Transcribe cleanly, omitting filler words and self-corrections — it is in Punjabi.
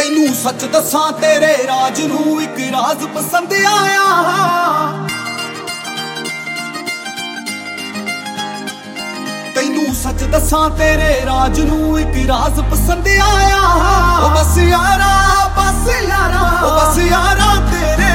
ਤੈਨੂੰ ਸੱਚ ਦੱਸਾਂ ਤੇਰੇ ਰਾਜ ਨੂੰ ਇੱਕ ਰਾਜ਼ ਪਸੰਦ ਆਇਆ। ਤੈਨੂੰ ਸੱਚ ਦੱਸਾਂ ਤੇਰੇ ਰਾਜ ਨੂੰ ਇੱਕ ਰਾਜ਼ ਪਸੰਦ ਆਇਆ। ਉਹ ਬਸ ਯਾਰਾ ਬਸ ਯਾਰਾ, ਉਹ ਬਸ ਯਾਰਾ ਤੇਰੇ